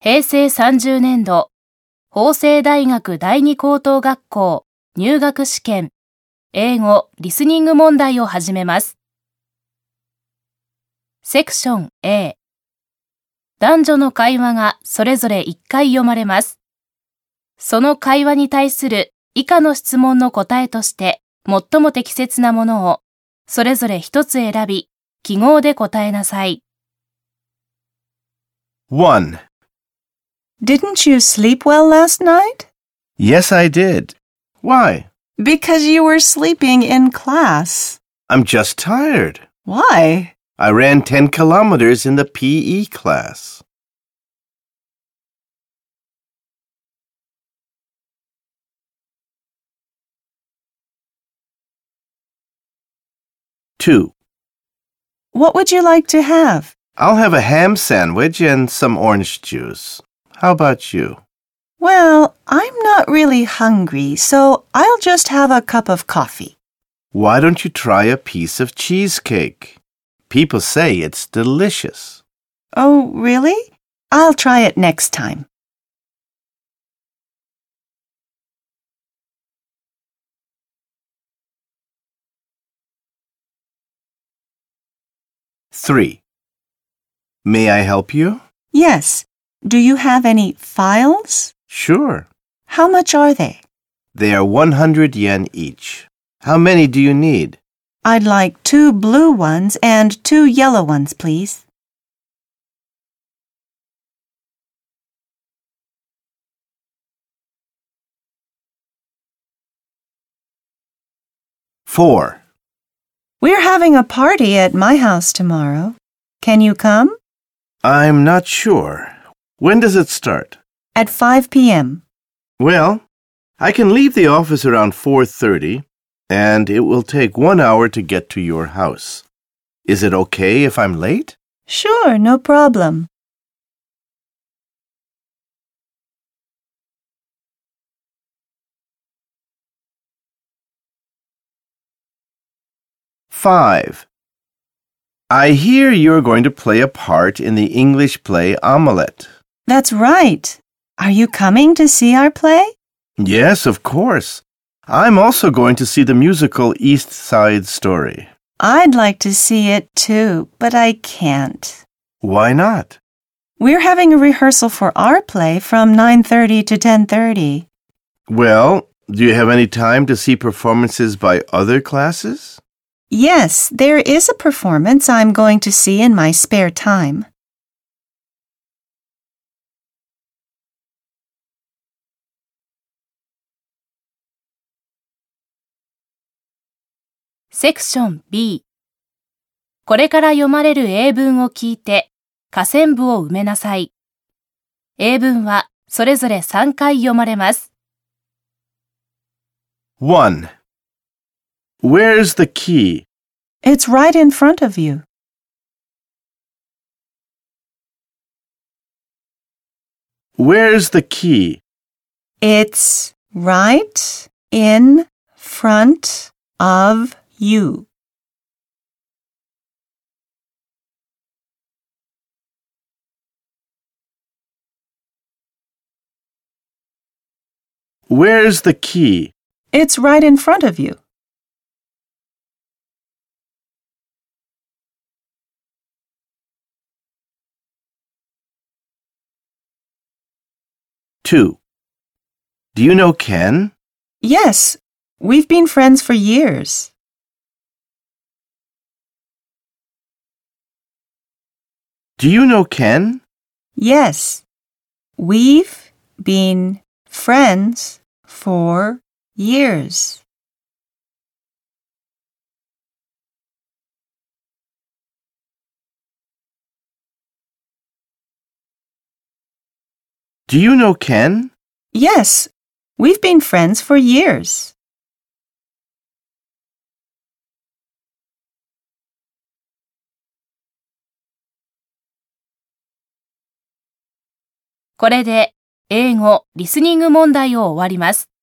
平成30年度、法政大学第二高等学校入学試験、英語リスニング問題を始めます。セクション A。男女の会話がそれぞれ1回読まれます。その会話に対する以下の質問の答えとして最も適切なものをそれぞれ一つ選び、記号で答えなさい。 1. Didn't you sleep well last night? Yes, I did. Why? Because you were sleeping in class. I'm just tired. Why? I ran 10 kilometers in the PE class. Two. What would you like to have? I'll have a ham sandwich and some orange juice. How about you? Well, I'm not really hungry, so I'll just have a cup of coffee. Why don't you try a piece of cheesecake? People say it's delicious. Oh, really? I'll try it next time. Three. May I help you? Yes. Do you have any files? Sure. How much are they? They are 100 yen each. How many do you need? I'd like 2 blue ones and 2 yellow ones, please. Four. We're having a party at my house tomorrow. Can you come? I'm not sure. When does it start? At 5 p.m. Well, I can leave the office around 4:30, and it will take 1 hour to get to your house. Is it okay if I'm late? Sure, no problem. Five. I hear you're going to play a part in the English play Omelette. That's right. Are you coming to see our play? Yes, of course. I'm also going to see the musical East Side Story. I'd like to see it too, but I can't. Why not? We're having a rehearsal for our play from 9:30 to 10:30. Well, do you have any time to see performances by other classes? Yes, there is a performance I'm going to see in my spare time. Section B。これから読まれる英文を聞いて、下線部を埋めなさい。英文はそれぞれ3回読まれます。 1. Where's the key? It's right in front of you. Where's the key? It's right in front of you. Where's the key? It's right in front of you. Two. Do you know Ken? Yes, we've been friends for years. Do you know Ken? Yes, we've been friends for years. Do you know Ken? Yes, we've been friends for years. これで英語リスニング問題を終わります。